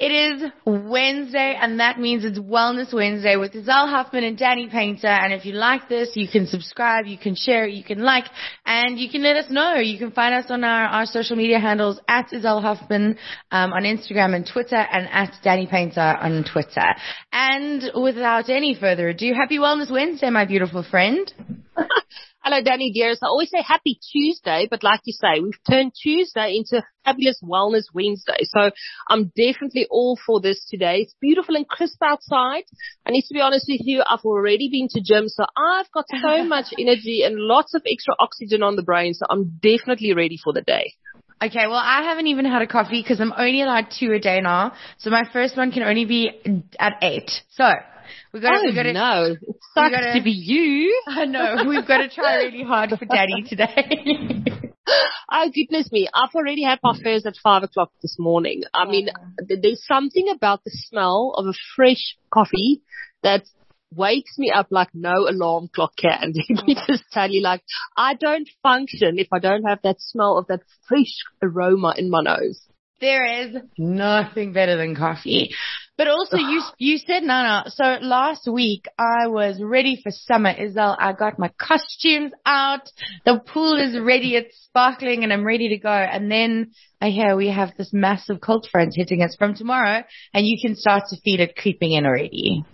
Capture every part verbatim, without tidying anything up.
It is Wednesday, and that means it's Wellness Wednesday with Izelle Huffman and Danny Painter. And if you like this, you can subscribe, you can share, you can like, and you can let us know. You can find us on our, our social media handles at Izelle Huffman um, on Instagram and Twitter, and at Danny Painter on Twitter. And without any further ado, happy Wellness Wednesday, my beautiful friend. Hello, Danny dearest. I always say happy Tuesday, but like you say, we've turned Tuesday into a fabulous Wellness Wednesday. So I'm definitely all for this today. It's beautiful and crisp outside. I need to be honest with you, I've already been to gym, so I've got so much energy and lots of extra oxygen on the brain, so I'm definitely ready for the day. Okay, well, I haven't even had a coffee because I'm only allowed two a day now. So my first one can only be at eight. So we got oh, we got to no, it sucks gotta, to be you. I know, we've got to try really hard for Daddy today. Oh, goodness me. I've already had my first at five o'clock this morning. I mean, there's something about the smell of a fresh coffee that wakes me up like no alarm clock can. Let me just tell you, like, I don't function if I don't have that smell of that fresh aroma in my nose. There is nothing better than coffee. But also, you you said, Nana, so last week I was ready for summer, Izelle. I got my costumes out. The pool is ready. It's sparkling and I'm ready to go. And then I hear we have this massive cold front hitting us from tomorrow, and you can start to feel it creeping in already.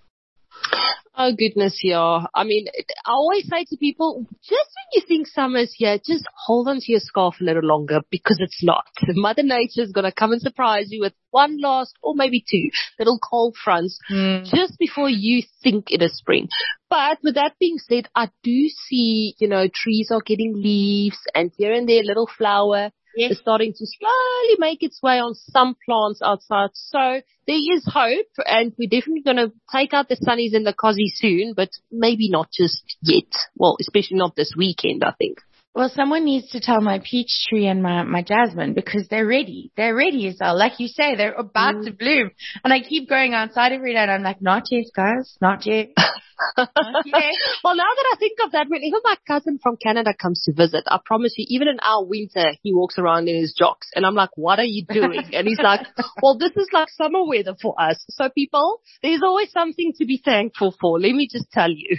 Oh, goodness, yeah. I mean, I always say to people, just when you think summer's here, just hold on to your scarf a little longer, because it's not. Mother Nature's going to come and surprise you with one last, or maybe two, little cold fronts mm. just before you think it is spring. But with that being said, I do see, you know, trees are getting leaves, and here and there a little flower. Yes. Is starting to slowly make its way on some plants outside. So there is hope, and we're definitely going to take out the sunnies and the cozy soon, but maybe not just yet. Well, especially not this weekend, I think. Well, someone needs to tell my peach tree and my, my jasmine, because they're ready. They're ready, Izelle. Like you say, they're about mm. to bloom. And I keep going outside every day and I'm like, not yet, guys. Not yet. Not yet. Well, now that I think of that, whenever my cousin from Canada comes to visit, I promise you, even in our winter, he walks around in his jocks. And I'm like, what are you doing? And he's like, well, this is like summer weather for us. So people, there's always something to be thankful for. Let me just tell you.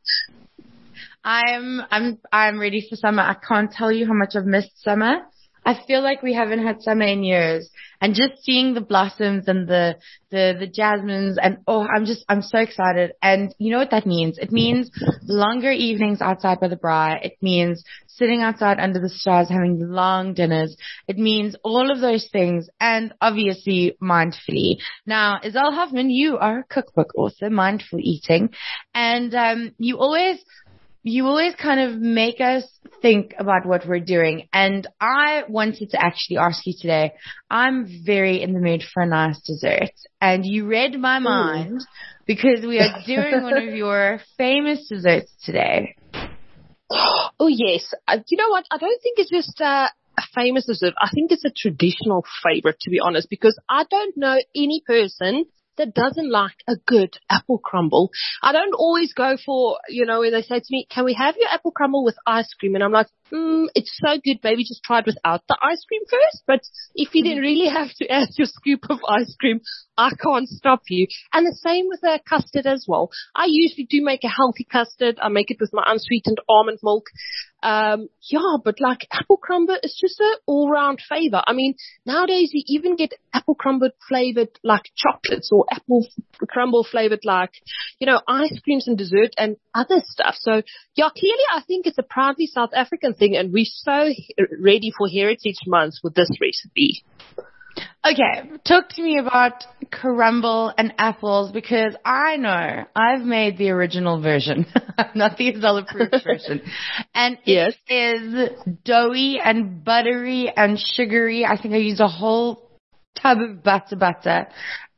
I'm I'm I'm ready for summer. I can't tell you how much I've missed summer. I feel like we haven't had summer in years, and just seeing the blossoms and the the the jasmines, and oh, I'm just I'm so excited. And you know what that means? It means longer evenings outside by the braai. It means sitting outside under the stars having long dinners. It means all of those things, and obviously mindfully. Now, Izelle Huffman, you are a cookbook author, Mindful Eating, and um, you always. You always kind of make us think about what we're doing. And I wanted to actually ask you today, I'm very in the mood for a nice dessert. And you read my mind Ooh. Because we are doing one of your famous desserts today. Oh, yes. Uh, you know what? I don't think it's just uh, a famous dessert. I think it's a traditional favorite, to be honest, because I don't know any person that doesn't like a good apple crumble. I don't always go for, you know, when they say to me, can we have your apple crumble with ice cream? And I'm like, mm, it's so good. Maybe just try it without the ice cream first. But if you didn't really have to add your scoop of ice cream, I can't stop you. And the same with a custard as well. I usually do make a healthy custard. I make it with my unsweetened almond milk. Um, yeah, but like apple crumble is just an all-round favor. I mean, nowadays you even get apple crumble flavored like chocolates, or apple crumble flavored like, you know, ice creams and dessert and other stuff. So yeah, clearly I think it's a proudly South African thing, and we're so ready for Heritage Month with this recipe. Okay, talk to me about crumble and apples, because I know I've made the original version, not the Izelle approved version. And it yes. is doughy and buttery and sugary. I think I used a whole tub of butter butter.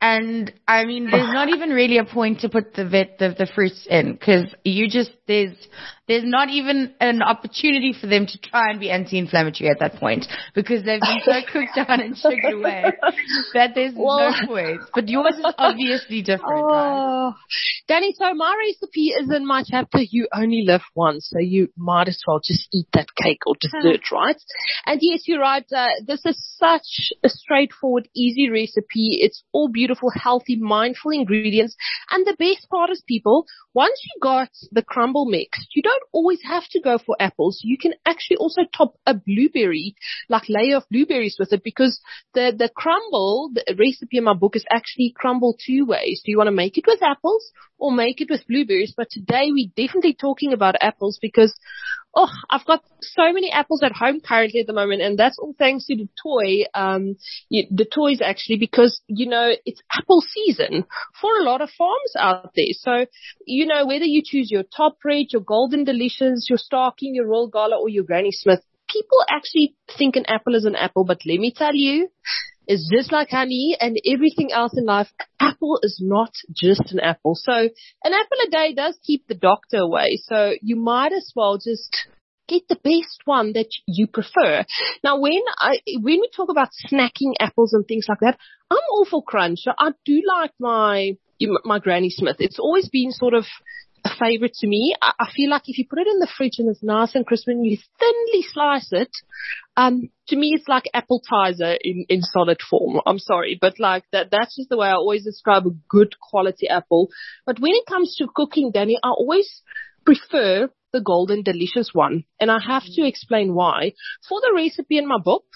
And I mean, there's not even really a point to put the vet, the, the fruits in, because you just, there's, there's not even an opportunity for them to try and be anti-inflammatory at that point, because they've been so cooked down and sugared away that there's well, no point. But yours is obviously different, oh, right? Danny, so my recipe is in my chapter, You Only Live Once, so you might as well just eat that cake or dessert, right? And yes, you're right, uh, this is such a straightforward, easy recipe. It's all beautiful, healthy, mindful ingredients. And the best part is, people, once you got the crumble mixed, you don't always have to go for apples. You can actually also top a blueberry, like layer of blueberries with it, because the, the crumble, the recipe in my book is actually crumble two ways. Do you want to make it with apples or make it with blueberries? But today we're definitely talking about apples because, oh, I've got so many apples at home currently at the moment, and that's all thanks to the toy, um, the toys actually, because, you know, it's apple season for a lot of farms out there. So, you know, whether you choose your Top Red, your Golden Delicious, your Starking, your Royal Gala, or your Granny Smith, people actually think an apple is an apple, but let me tell you, it's just like honey and everything else in life. Apple is not just an apple. So an apple a day does keep the doctor away. So you might as well just get the best one that you prefer. Now, when I, when we talk about snacking apples and things like that, I'm all for crunch. I do like my, my Granny Smith. It's always been sort of a favorite to me. I, I feel like if you put it in the fridge and it's nice and crisp and you thinly slice it, um, to me it's like appetizer in, in solid form. I'm sorry, but like that, that's just the way I always describe a good quality apple. But when it comes to cooking, Danny, I always prefer the Golden Delicious one. And I have to explain why. For the recipe in my book,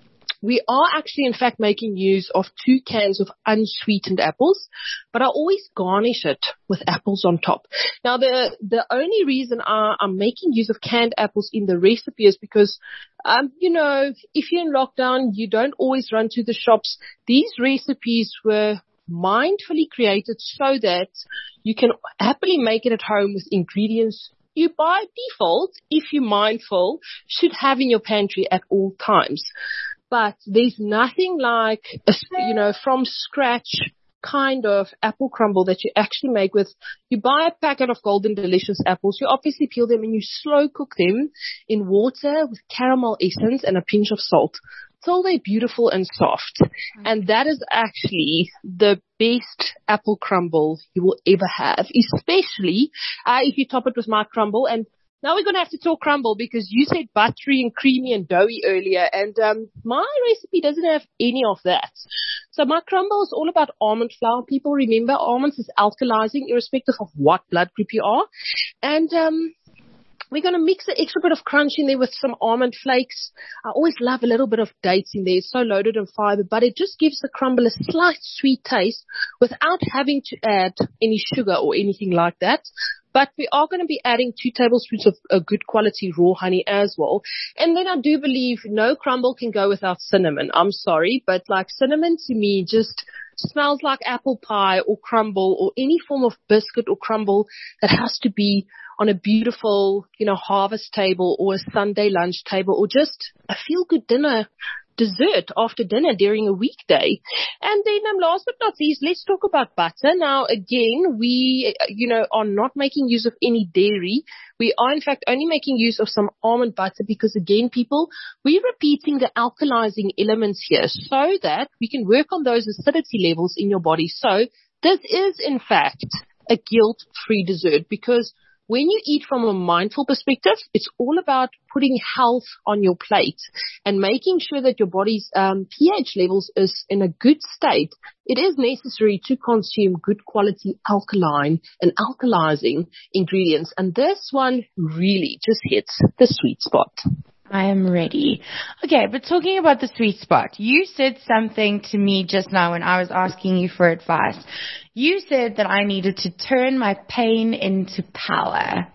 we are actually, in fact, making use of two cans of unsweetened apples, but I always garnish it with apples on top. Now, the the only reason I, I'm making use of canned apples in the recipe is because, um, you know, if you're in lockdown, you don't always run to the shops. These recipes were mindfully created so that you can happily make it at home with ingredients you by default, if you're mindful, should have in your pantry at all times. But there's nothing like, a, you know, from scratch kind of apple crumble that you actually make with, you buy a packet of Golden Delicious apples, you obviously peel them and you slow cook them in water with caramel essence and a pinch of salt till they're beautiful and soft. And that is actually the best apple crumble you will ever have, especially uh, if you top it with my crumble. And now we're going to have to talk crumble because you said buttery and creamy and doughy earlier, and um, my recipe doesn't have any of that. So my crumble is all about almond flour. People remember almonds is alkalizing irrespective of what blood group you are. And um, we're going to mix an extra bit of crunch in there with some almond flakes. I always love a little bit of dates in there. It's so loaded in fiber, but it just gives the crumble a slight sweet taste without having to add any sugar or anything like that. But we are going to be adding two tablespoons of a good quality raw honey as well. And then I do believe no crumble can go without cinnamon. I'm sorry, but like cinnamon to me just smells like apple pie or crumble or any form of biscuit or crumble that has to be on a beautiful, you know, harvest table or a Sunday lunch table or just a feel-good dinner dessert after dinner during a weekday. And then um, last but not least, let's talk about butter. Now, again, we, you know, are not making use of any dairy. We are, in fact, only making use of some almond butter because, again, people, we're repeating the alkalizing elements here so that we can work on those acidity levels in your body. So this is, in fact, a guilt-free dessert because when you eat from a mindful perspective, it's all about putting health on your plate and making sure that your body's um, pH levels is in a good state. It is necessary to consume good quality alkaline and alkalizing ingredients. And this one really just hits the sweet spot. I am ready. Okay, but talking about the sweet spot, you said something to me just now when I was asking you for advice. You said that I needed to turn my pain into power.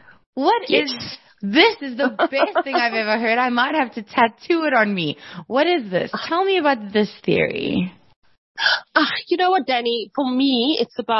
What yes. is this? Is the best thing I've ever heard. I might have to tattoo it on me. What is this? Tell me about this theory. Uh, you know what, Danny? For me, it's about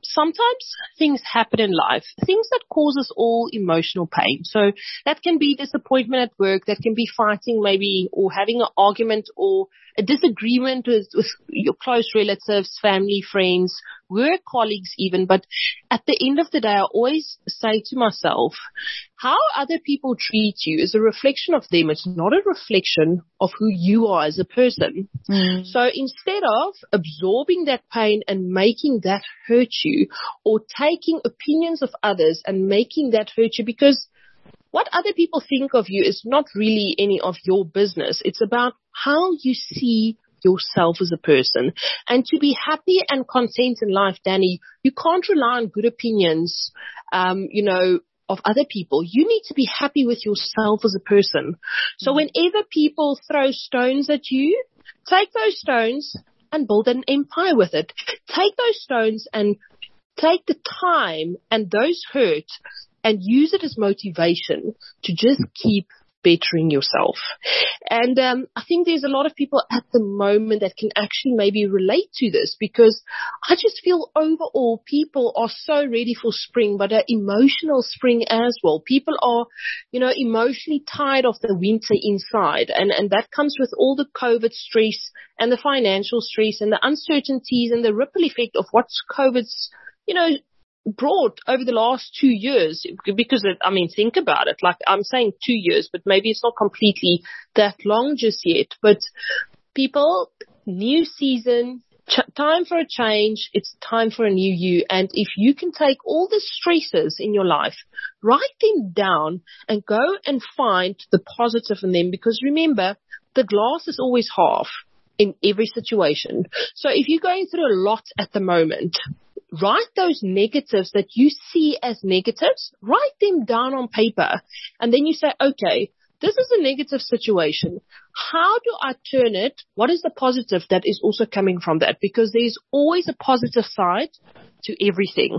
sometimes things happen in life, things that cause us all emotional pain. So that can be disappointment at work, that can be fighting maybe, or having an argument or a disagreement with, with your close relatives, family, friends, work colleagues even. But at the end of the day, I always say to myself, how other people treat you is a reflection of them. It's not a reflection of who you are as a person. Mm. So instead of absorbing that pain and making that hurt you, or taking opinions of others and making that hurt you, because what other people think of you is not really any of your business. It's about how you see yourself as a person. And to be happy and content in life, Danny, you can't rely on good opinions, um, you know, of other people. You need to be happy with yourself as a person. So whenever people throw stones at you, take those stones and build an empire with it. Take those stones and take the time and those hurt and use it as motivation to just keep bettering yourself. And um, I think there's a lot of people at the moment that can actually maybe relate to this, because I just feel overall people are so ready for spring, but an emotional spring as well. People are, you know, emotionally tired of the winter inside, and, and that comes with all the COVID stress and the financial stress and the uncertainties and the ripple effect of what's COVID's, you know, brought over the last two years, because it, I mean, think about it. Like, I'm saying two years, but maybe it's not completely that long just yet. But people, new season, ch- time for a change. It's time for a new you. And if you can take all the stresses in your life, write them down and go and find the positive in them. Because remember, the glass is always half in every situation. So if you're going through a lot at the moment, write those negatives that you see as negatives, write them down on paper, and then you say, okay, this is a negative situation. How do I turn it? What is the positive that is also coming from that? Because there's always a positive side to everything.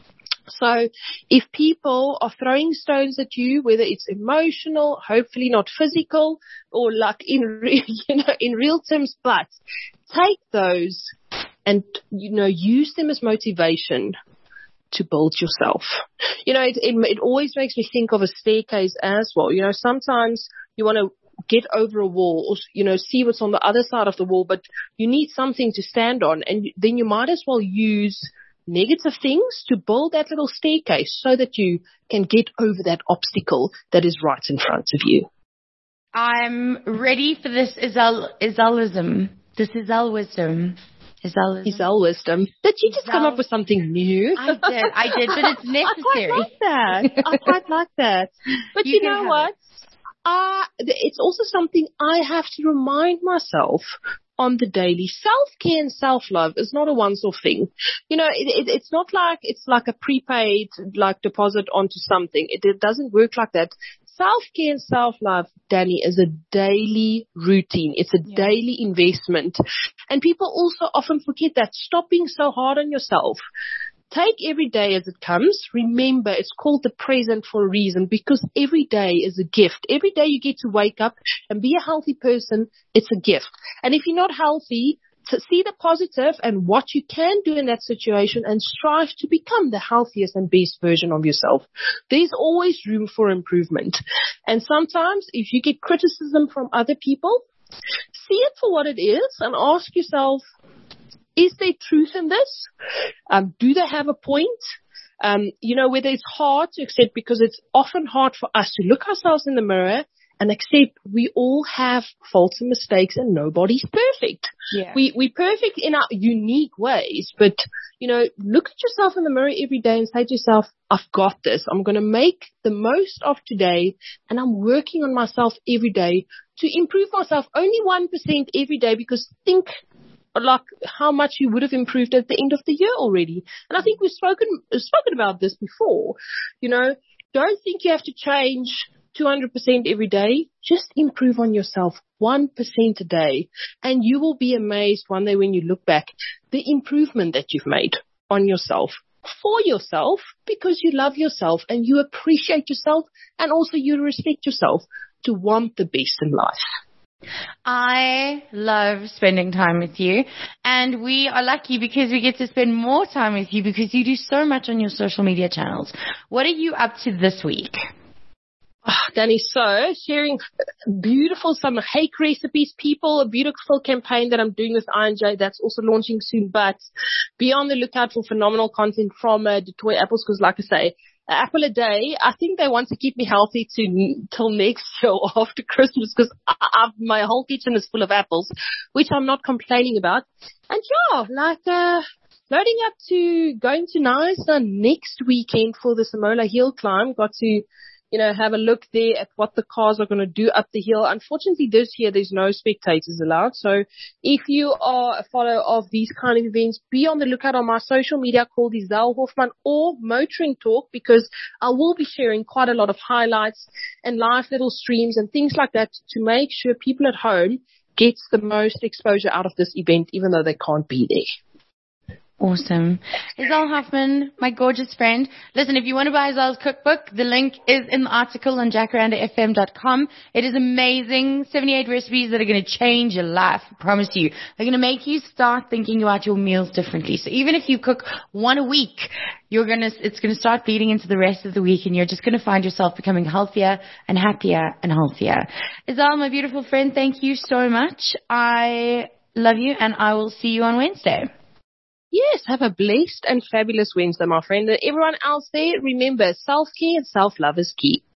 So if people are throwing stones at you, whether it's emotional, hopefully not physical, or like in re- you know in real terms, but take those and, you know, use them as motivation to build yourself. You know, it, it, it always makes me think of a staircase as well. You know, sometimes you want to get over a wall or, you know, see what's on the other side of the wall, but you need something to stand on. And then you might as well use negative things to build that little staircase so that you can get over that obstacle that is right in front of you. I'm ready for this Isel, Iselism, this Isel wisdom. Iselism. Isel wisdom. Did you just Isel. come up with something new? I did, I did, but it's necessary. I quite like that. I quite like that. But you, you know what? It. Uh, it's also something I have to remind myself on the daily. Self-care and self-love is not a once-off thing. You know, it, it, it's not like it's like a prepaid like deposit onto something. It, it doesn't work like that. Self-care and self-love, Danny, is a daily routine. It's a yeah. daily investment. And people also often forget that. Stop being so hard on yourself. Take every day as it comes. Remember, it's called the present for a reason, because every day is a gift. Every day you get to wake up and be a healthy person, it's a gift. And if you're not healthy, to see the positive and what you can do in that situation and strive to become the healthiest and best version of yourself. There's always room for improvement. And sometimes if you get criticism from other people, see it for what it is and ask yourself, is there truth in this? Um, do they have a point? Um, you know, whether it's hard to accept, because it's often hard for us to look ourselves in the mirror and accept we all have faults and mistakes and nobody's perfect. Yeah. We, we're perfect in our unique ways, but, you know, look at yourself in the mirror every day and say to yourself, I've got this. I'm going to make the most of today, and I'm working on myself every day to improve myself only one percent every day, because think like how much you would have improved at the end of the year already. And I think we've spoken, spoken about this before. You know, don't think you have to change two hundred percent every day. Just improve on yourself one percent a day, and you will be amazed one day when you look back the improvement that you've made on yourself, for yourself, because you love yourself and you appreciate yourself, and also you respect yourself to want the best in life. I love spending time with you, and we are lucky because we get to spend more time with you because you do so much on your social media channels. What are you up to this week? Oh, Danny, so sharing beautiful summer hake recipes, people, a beautiful campaign that I'm doing with I and J that's also launching soon, but be on the lookout for phenomenal content from uh, Detroit Apples because, like I say, an apple a day. I think they want to keep me healthy to till next year or after Christmas because I, I, my whole kitchen is full of apples, which I'm not complaining about. And yeah, like uh, loading up to going to Nyasa next weekend for the Samola Hill climb. Got to, you know, have a look there at what the cars are going to do up the hill. Unfortunately, this year there's no spectators allowed. So if you are a follower of these kind of events, be on the lookout on my social media called Isel Hoffman or Motoring Talk because I will be sharing quite a lot of highlights and live little streams and things like that to make sure people at home gets the most exposure out of this event, even though they can't be there. Awesome. Isel Hoffman, my gorgeous friend. Listen, if you want to buy Isel's cookbook, the link is in the article on jacaranda f m dot com. It is amazing. seventy-eight recipes that are going to change your life. I promise you. They're going to make you start thinking about your meals differently. So even if you cook one a week, you're going to, it's going to start bleeding into the rest of the week and you're just going to find yourself becoming healthier and happier and healthier. Isel, my beautiful friend, thank you so much. I love you and I will see you on Wednesday. Yes, have a blessed and fabulous Wednesday, my friend. And everyone else there, remember, self-care and self-love is key.